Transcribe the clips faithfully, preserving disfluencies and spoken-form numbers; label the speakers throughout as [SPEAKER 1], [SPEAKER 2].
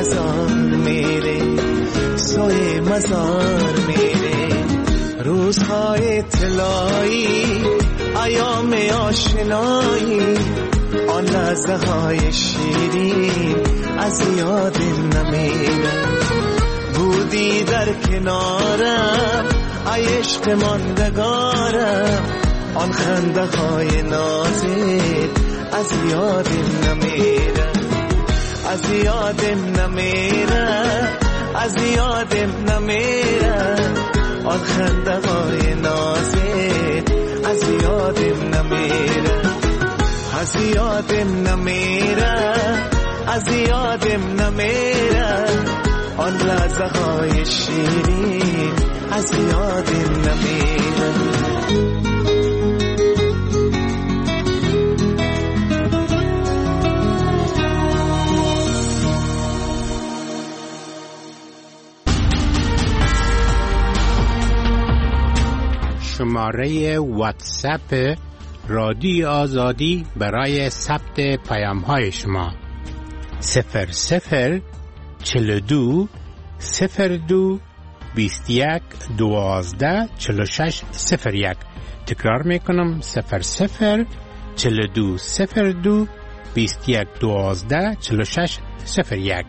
[SPEAKER 1] نزار میره سوی مزار میره. روزهای طلایی ایام آشنایی آن لحظه های شیرین از یاد نمیره. بودی در کنارم ای عشق ماندگارم آن خنده های نازت از یادم نمیره. از یادم نمیره از یادم نمیره آن خنده های نازت از یادم نمیره. از یادم نمیره از یادم نمیره آن لحظه های شیرین از یادم نمیره.
[SPEAKER 2] شماره واتساپ رادیو آزادی برای ثبت پیام های شما صفر صفر چهل و دو صفر دو بیست و یک دوازده چهل و شش صفر یک. تکرار میکنم صفر صفر چهل و دو صفر دو بیست و یک دوازده چهل و شش صفر یک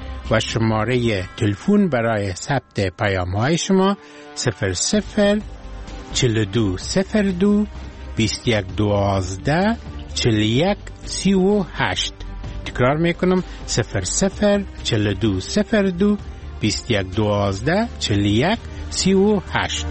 [SPEAKER 2] و شماره تلفن برای ثبت پیام های شما صفر صفر چهل و دو صفر دو بیست و یک دوازده چهل و یک سی و هشت. تکرار میکنم صفر صفر چهل و دو صفر دو بیست و یک دوازده چهل و یک سی و هشت.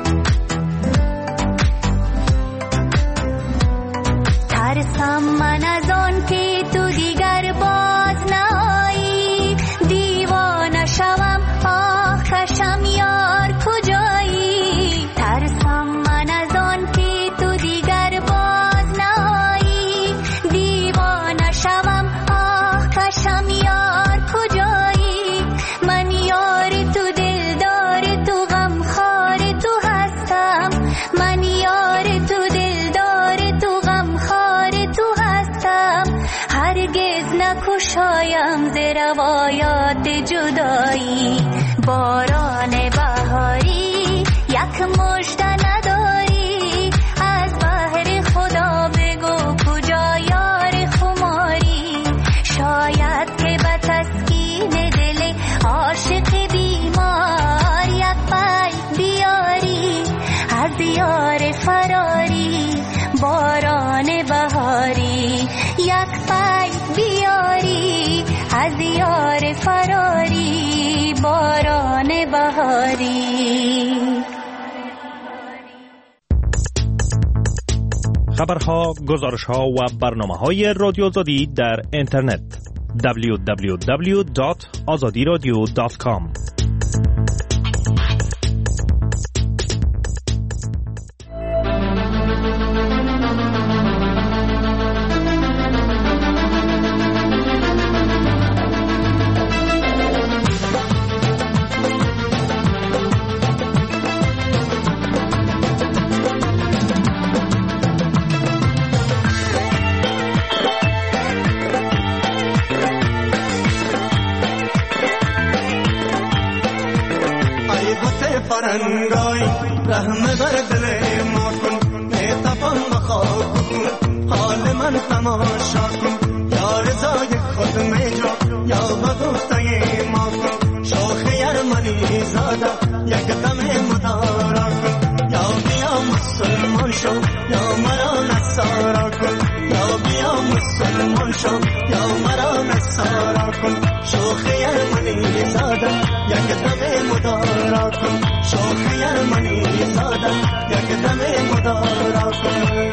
[SPEAKER 3] ترسم من روایات جدایی باران بهاری یک مژده نداری از بحر خدا بگو کجا یار خماری شاید که به تسکین دل عاشق بیمار یک پای بیاری از یار فراری باران بهاری یک پای بیاری از یار فراری باران بهاری.
[SPEAKER 4] خبرها، گزارشها و برنامه‌های رادیو آزادی در اینترنت دبلیو دبلیو دبلیو دات آزادی رادیو دات کام.
[SPEAKER 1] فرنگای رحم بر دل ما کن نتفان بخواه کن حال من تماشا کن یا رضای خود میجا یا بگفتای ما کن شوخ یرمنی زاده یک دم مدارا کن یا بیا مسلمان شو یا مرا نصارا کن یا بیا مسلمان شو یا مرا نصارا کن شوخ یرمنی زاده یک دم مدارا کن شوخ یرمنی زاده یک دم مدارا کن.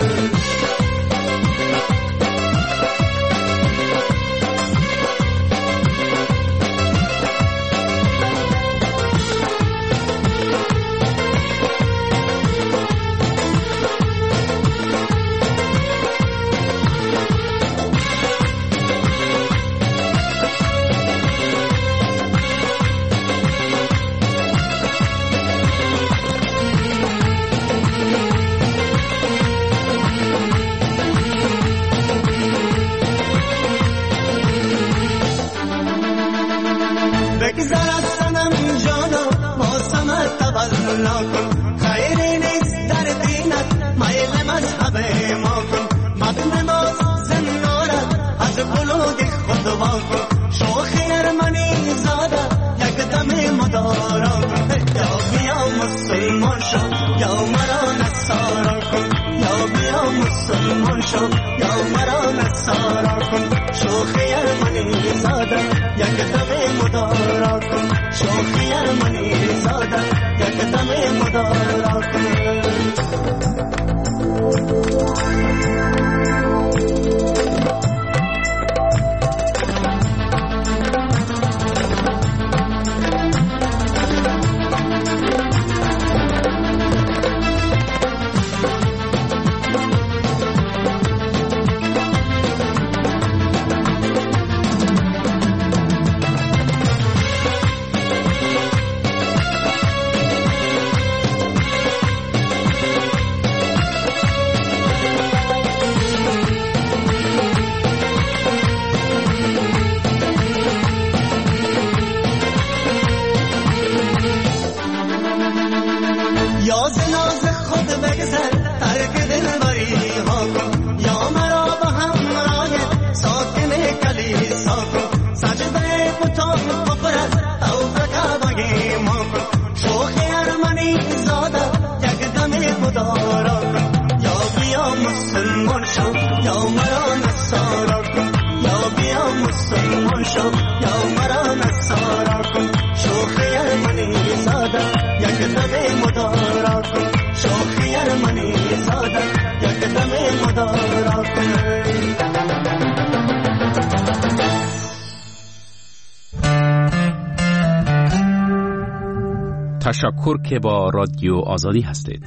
[SPEAKER 5] تشکر که با رادیو آزادی هستید.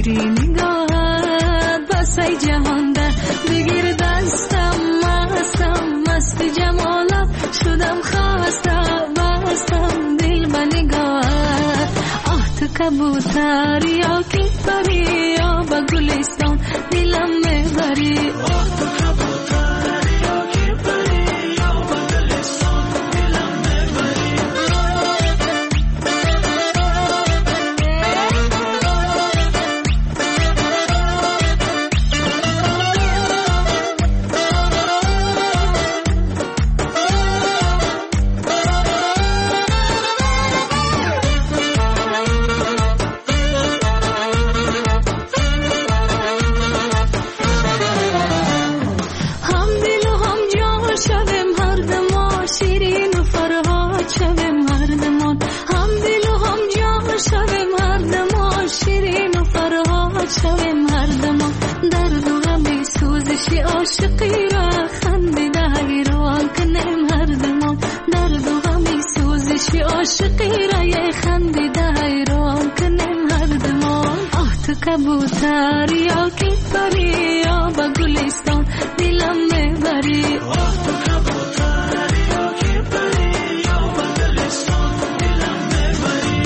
[SPEAKER 6] شیرین نگاهت بس ای جهان در بگیر دستم مستم مست جمالت شدم خسته بستم دل به نگاهت آه تو کبوتر یا کی پری یا به گلستان دلم میبری آه تو کبوتر یا کی پری یا به گلستان دلم میبری شویم هر دمان درد و غم سوزش عاشقی را خندیده حیران کنیم هر دمان درد و غم سوزش عاشقی را یه خندیده حیران کنیم هر دمان آه تو کبوتر یا کی پری یا به گلستان دلم میبری آه تو کبوتر یا کی پری یا به گلستان دلم میبری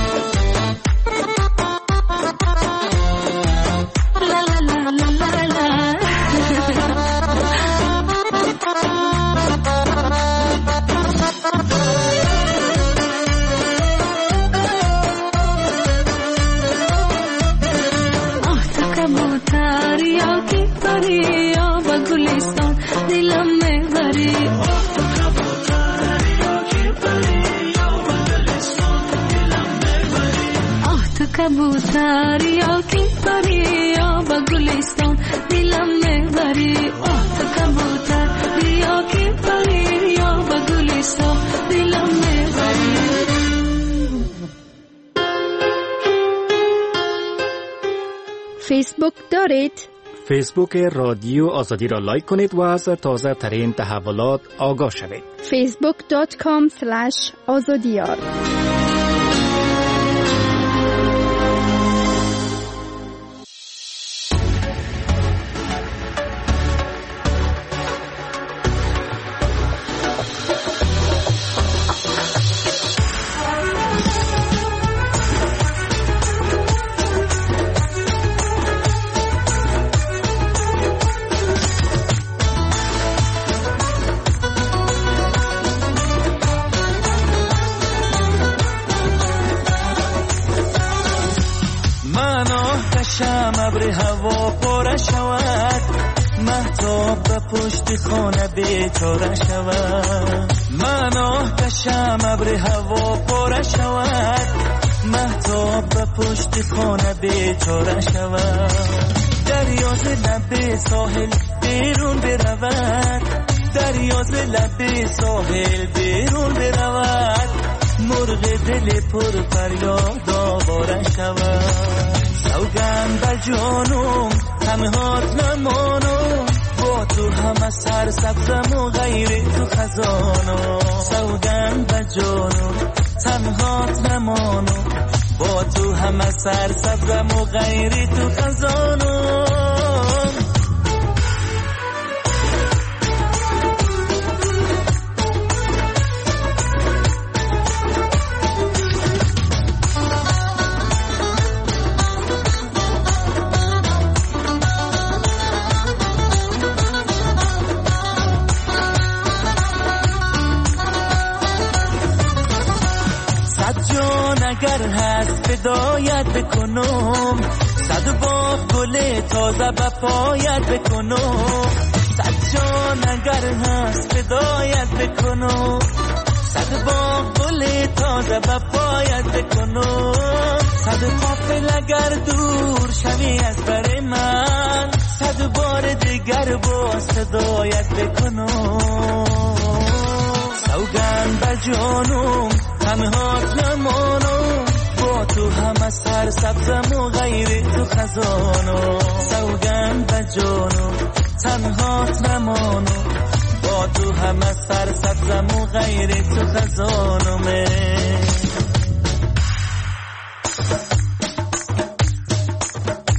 [SPEAKER 6] کبوتر یا کی پری یا به گلستان دلم میبری آه تو کبوتر یا کی پری یا به گلستان دلم میبری
[SPEAKER 7] فیسبوک دارید؟
[SPEAKER 8] فیسبوک رادیو آزادی را لایک کنید و از تازه ترین تحولات آگاه شوید.
[SPEAKER 7] فیسبوک دات کام اسلش آزادیار
[SPEAKER 1] ابر هوا پر شود مهتاب به پشت خانه بیچاره شود من آتشم ابر هوا پر شود مهتاب به پشت خانه بیچاره شود دریا ز لب ساحل بیرون برود دریا ز لب ساحل بیرون برود مرغ دل پر فریاد آواره شود سوگند بر جانم همه هات نمانم با تو همه سر سبزم و غیر تو خزانم سوگند بر جانم همه هات نمانم با تو همه سر سبزم و غیر تو خزانم اگر هست فدایت بکنم صد باغ گل تازه به پایت بکنم صد جان اگر هست فدایت بکنم صد باغ گل تازه به پایت بکنم صد قافل اگر دور شوی از بر من صد بار دیگر با صدایت بکنم سوگند بر جانم همه هات نمانم با تو همه سر سبزم و غیر تو خزانم سوگند به جانم تنهات نمانم با تو همه سر سبزم و غیر تو خزانم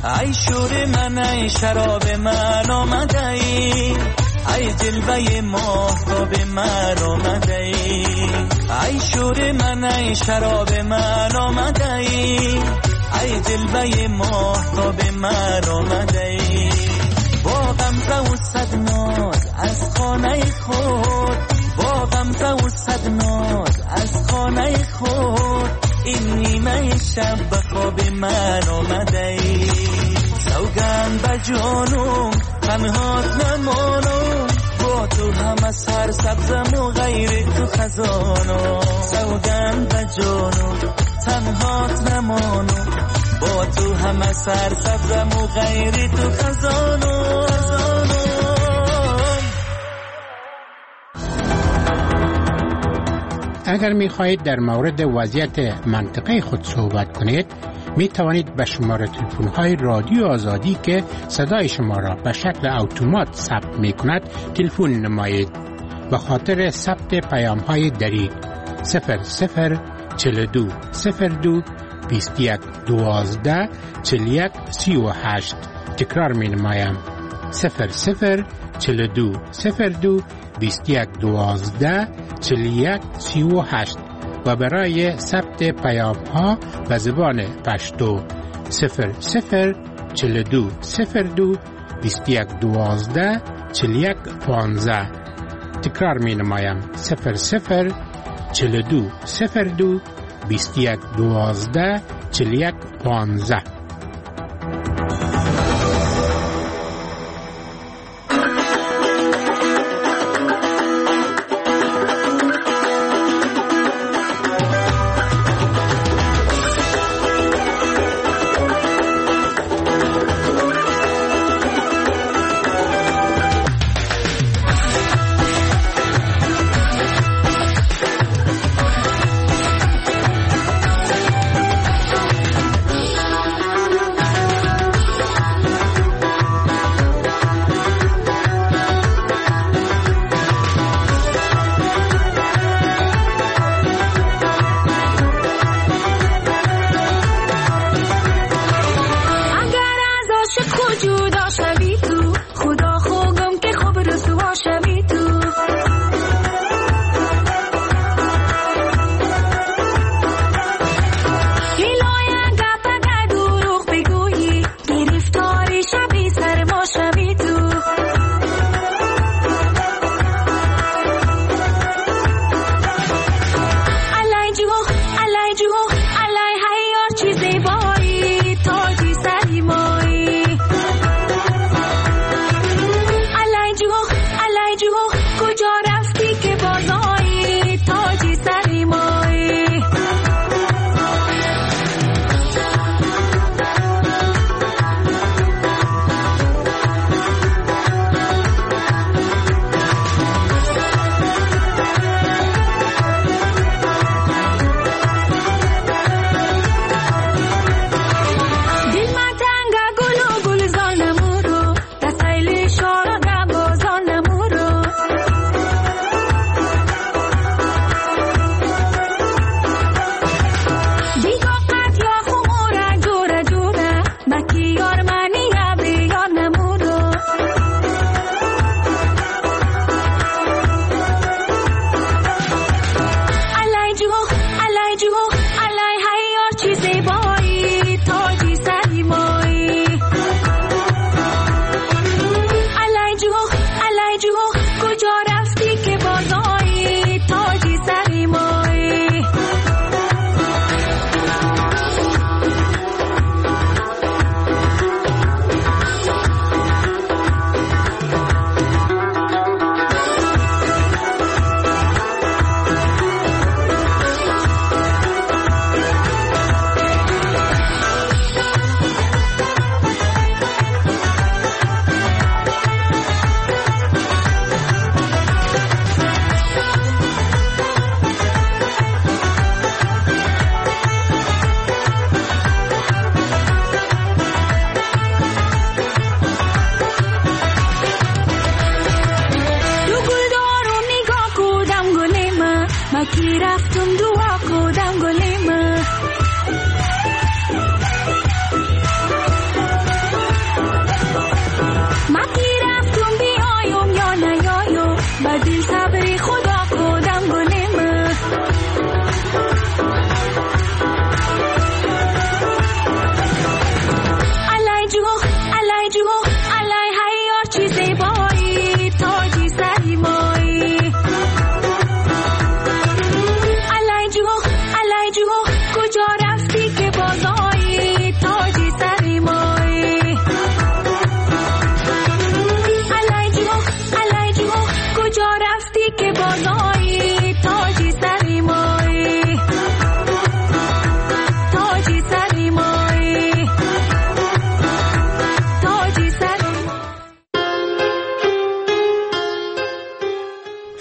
[SPEAKER 9] ای شور من ای شراب من آمده ای، ای جلوه ماهتاب من آمده ای، ای شور من ای شراب من آمده ای، ای جلوه ماهتاب من آمده ای. با غمزه و صد ناز از خانه خود، با غمزه و صد ناز از خانه خود، این نیمه شب به خواب من آمده ای. سوگند به جانم تنهات نمانم، با تو همه سر سبزم و غیر تو خزانم. سوگند به جانم تنهات نمانم، با تو همه سر سبزم و غیر تو خزانم.
[SPEAKER 2] اگر می خواهید در مورد وضعیت منطقه خود صحبت کنید، می توانید به شماره تلفن های رادیو آزادی که صدای شما را به شکل اتومات ثبت می کند تلفن نمایید. به خاطر ثبت پیام های دریغ صفر صفر چهل و دو صفر دو بیست و یک دوازده چهل و یک سی و هشت تکرار می نمایم. صفر صفر چهل و دو صفر دو بیست و یک دوازده چهل و یک سی و هشت و برای ثبت پیام ها به زبان پشتو صفر صفر چهل و دو صفر دو بیست و یک دوازده چهل و یک پانزده. تکرار می نمایم. صفر صفر چهل و دو صفر دو بیست و یک دوازده چهل و یک پانزده.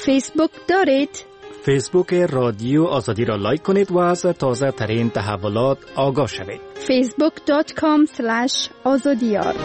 [SPEAKER 7] فیسبوک دارید؟
[SPEAKER 8] فیسبوک رادیو آزادی را لایک کنید و از تازه ترین تحولات آگاه شوید.
[SPEAKER 7] فیسبوک دات کام اسلش آزادیار.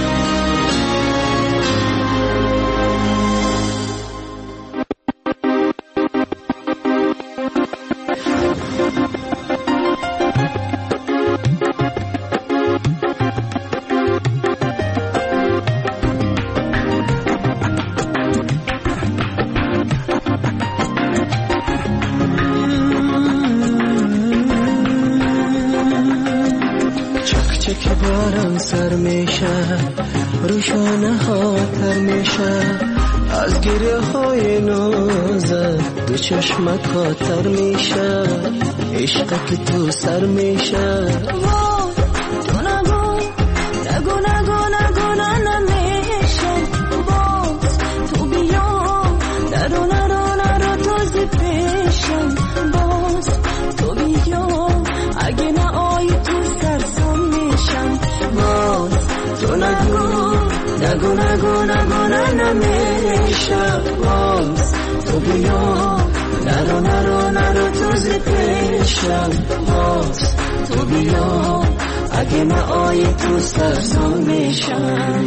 [SPEAKER 1] سر میشه روشانه ها تر میشه از گریه های نازت دو چشمت ها تر میشه عشق که تو سر میشه
[SPEAKER 6] تو نگو نگو نگو نگو نمیشه باز تو بیا نرو نرو نرو تازه پیشم باز تو بیا اگه نه آی تو سرسام میشم باز
[SPEAKER 1] تو نگو نگو نگو نگو نمیشه باز تو بیا نرو نرو نرو تازه پیشم باز تو بیا اگه نه آی تو سرسام میشم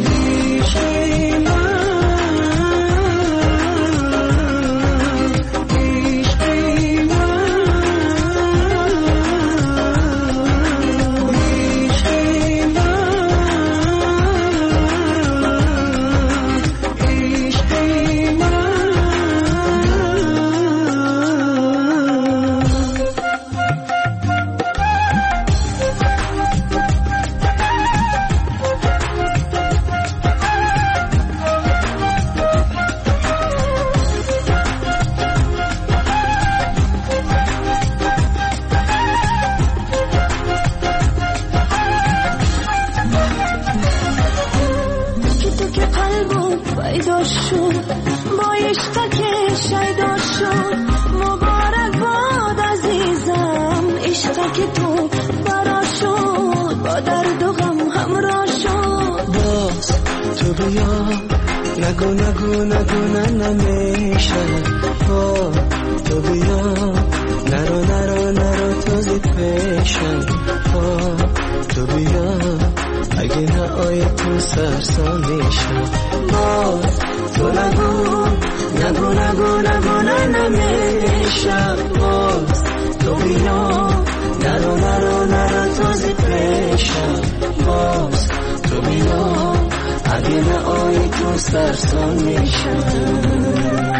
[SPEAKER 1] نگو نگو نگو نمیشه با تو بیا نرو نرو نرو تازه پیشم با تو بیا اگه نه آی تو سرسام میشم با تو نگو نگو نگو نگو نمیشه باز تو بیا نرو نرو نرو تازه پیشم باز تو بیا اگه نه آی تو سرسام میشم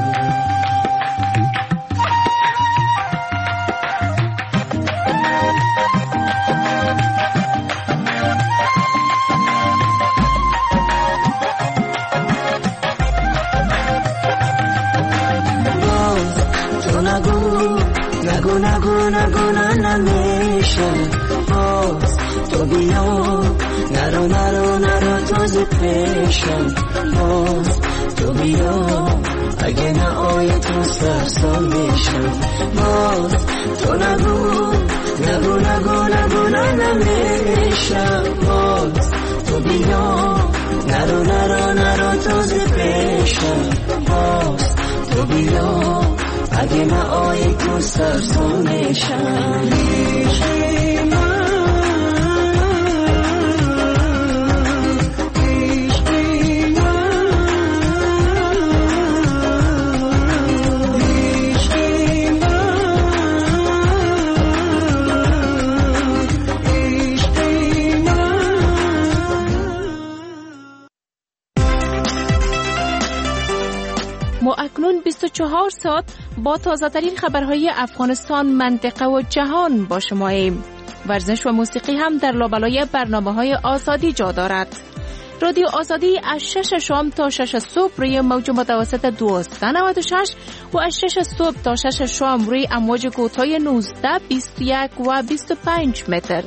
[SPEAKER 1] نگو نگو نگو نمیشه باز تو بیا نرو نرو نرو تازه پیشم باز تو بیا اگه نه آی تو سرسام میشم باز تو نگو نگو نگو نگو نمیشه باز تو بیا نرو نرو نرو تازه پیشم باز تو بیا اگه نه آی تو سرسام میشم
[SPEAKER 10] ما اکنون بیست و چهار ساعت با تازه‌ترین خبرهای افغانستان، منطقه و جهان با شماییم. ورزش و موسیقی هم در لابلای برنامه‌های آزادی جا دارد. رادیو آزادی از شش شام تا شش صبح روی موج متوسط دویست و نود و شش و از شش صبح تا شش شام روی امواج کوتاه نوزده، بیست و یک و بیست و پنج متر.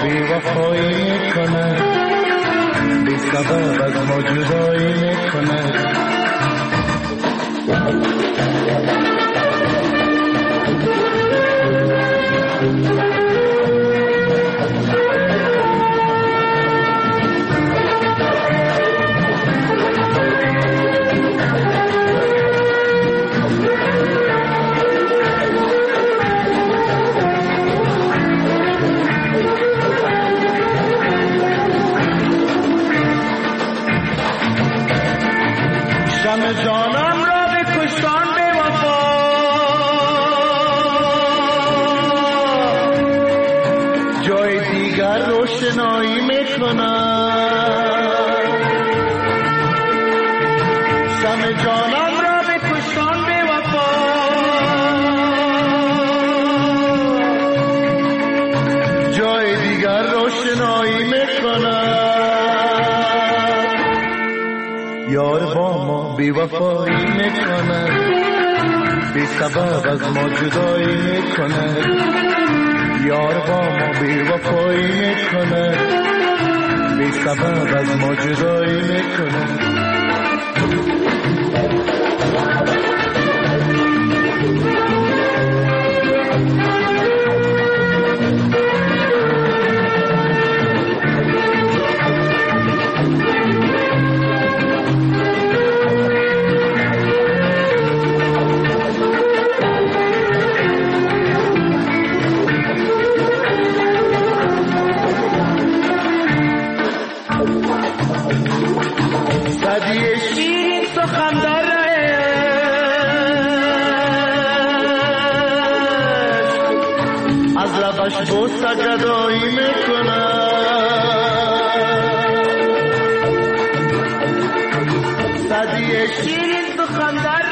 [SPEAKER 11] بی وفایی میکنه، بی سبب از ما جدایی میکنه. شمع جانم را به کشتان به وفا، جای دیگر روشنایی میکنم. شمع جانم را به کشتان به وفا، جای دیگر روشنایی میکنم. یار با ما بی وفایی میکنه، بی سبب از ما جدایی میکنه. یار با ما بی وفایی میکنه، بی سبب از ما جدایی میکنه. صدی شیرین سخن داره از لبش بوسه گدایی میکنه. صدی شیرین سخن داره